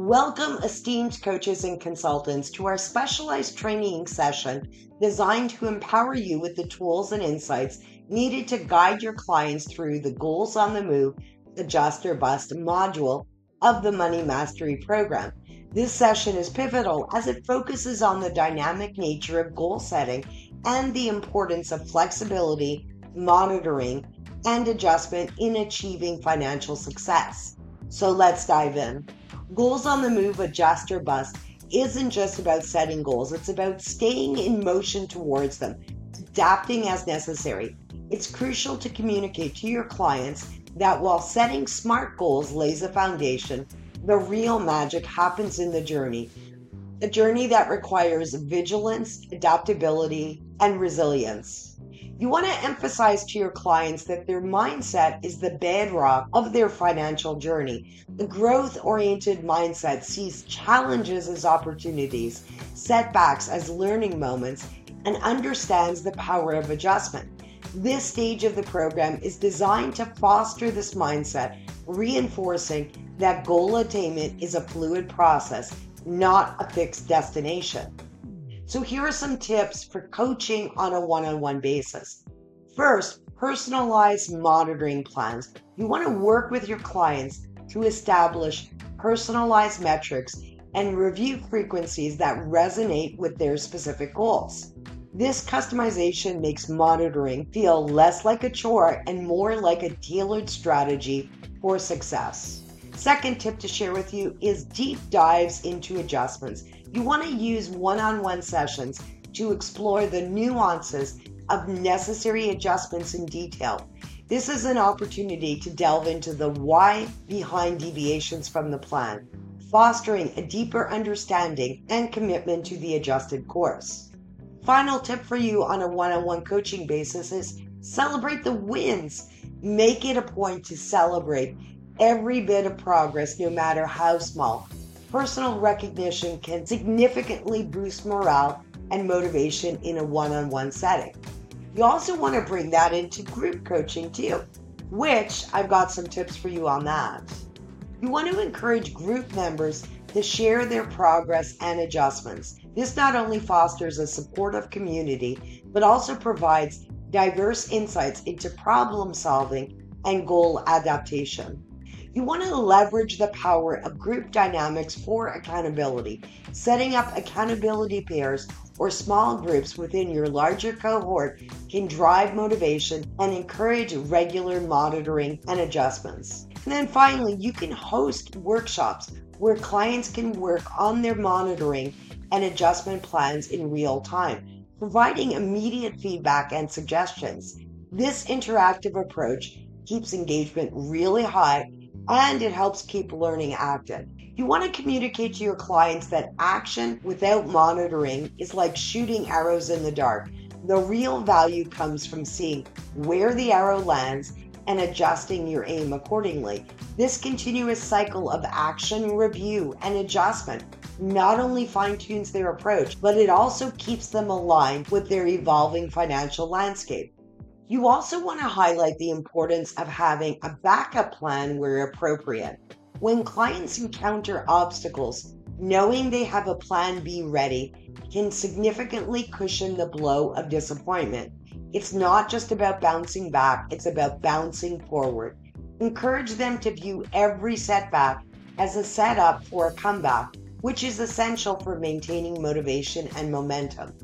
Welcome, esteemed coaches and consultants, to our specialized training session designed to empower you with the tools and insights needed to guide your clients through the Goals on the Move, Adjust or Bust module of the Money Mastery program. This session is pivotal as it focuses on the dynamic nature of goal setting and the importance of flexibility, monitoring, and adjustment in achieving financial success. So let's dive in. Goals on the Move, Adjust or Bust isn't just about setting goals. It's about staying in motion towards them, adapting as necessary. It's crucial to communicate to your clients that while setting SMART goals lays a foundation, the real magic happens in the journey. A journey that requires vigilance, adaptability, and resilience. You want to emphasize to your clients that their mindset is the bedrock of their financial journey. The growth-oriented mindset sees challenges as opportunities, setbacks as learning moments, and understands the power of adjustment. This stage of the program is designed to foster this mindset, reinforcing that goal attainment is a fluid process, not a fixed destination. So here are some tips for coaching on a one-on-one basis. First, personalized monitoring plans. You want to work with your clients to establish personalized metrics and review frequencies that resonate with their specific goals. This customization makes monitoring feel less like a chore and more like a tailored strategy for success. Second tip to share with you is deep dives into adjustments. You want to use one-on-one sessions to explore the nuances of necessary adjustments in detail. This is an opportunity to delve into the why behind deviations from the plan, fostering a deeper understanding and commitment to the adjusted course. Final tip for you on a one-on-one coaching basis is celebrate the wins. Make it a point to celebrate every bit of progress, no matter how small. Personal recognition can significantly boost morale and motivation in a one-on-one setting. You also want to bring that into group coaching too, which I've got some tips for you on that. You want to encourage group members to share their progress and adjustments. This not only fosters a supportive community, but also provides diverse insights into problem solving and goal adaptation. You want to leverage the power of group dynamics for accountability. Setting up accountability pairs or small groups within your larger cohort can drive motivation and encourage regular monitoring and adjustments. And then finally, you can host workshops where clients can work on their monitoring and adjustment plans in real time, providing immediate feedback and suggestions. This interactive approach keeps engagement really high and it helps keep learning active. You want to communicate to your clients that action without monitoring is like shooting arrows in the dark. The real value comes from seeing where the arrow lands and adjusting your aim accordingly. This continuous cycle of action, review, and adjustment not only fine-tunes their approach, but it also keeps them aligned with their evolving financial landscape. You also want to highlight the importance of having a backup plan where appropriate. When clients encounter obstacles, knowing they have a plan B ready can significantly cushion the blow of disappointment. It's not just about bouncing back, it's about bouncing forward. Encourage them to view every setback as a setup for a comeback, which is essential for maintaining motivation and momentum.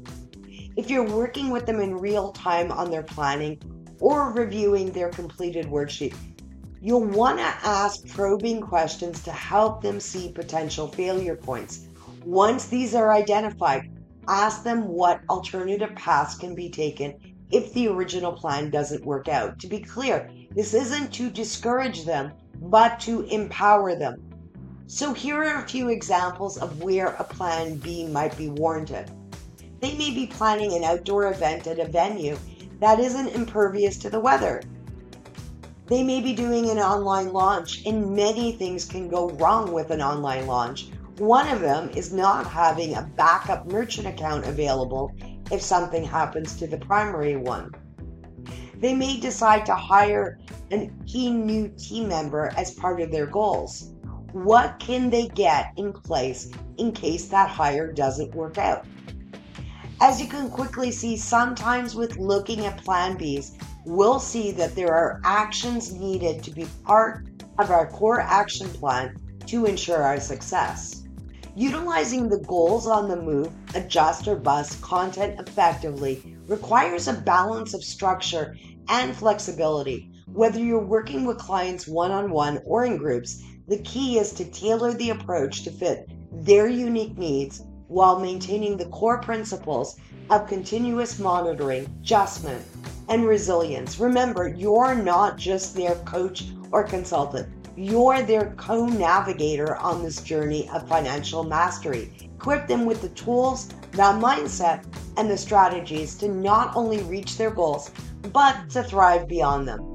If you're working with them in real time on their planning or reviewing their completed worksheet, you'll want to ask probing questions to help them see potential failure points. Once these are identified, ask them what alternative paths can be taken if the original plan doesn't work out. To be clear, this isn't to discourage them, but to empower them. So here are a few examples of where a plan B might be warranted. They may be planning an outdoor event at a venue that isn't impervious to the weather. They may be doing an online launch, and many things can go wrong with an online launch. One of them is not having a backup merchant account available if something happens to the primary one. They may decide to hire a key new team member as part of their goals. What can they get in place in case that hire doesn't work out? As you can quickly see, sometimes with looking at Plan Bs, we'll see that there are actions needed to be part of our core action plan to ensure our success. Utilizing the goals on the move, adjust or bust content effectively requires a balance of structure and flexibility. Whether you're working with clients one-on-one or in groups, the key is to tailor the approach to fit their unique needs while maintaining the core principles of continuous monitoring, adjustment, and resilience. Remember, you're not just their coach or consultant. You're their co-navigator on this journey of financial mastery. Equip them with the tools, the mindset, and the strategies to not only reach their goals, but to thrive beyond them.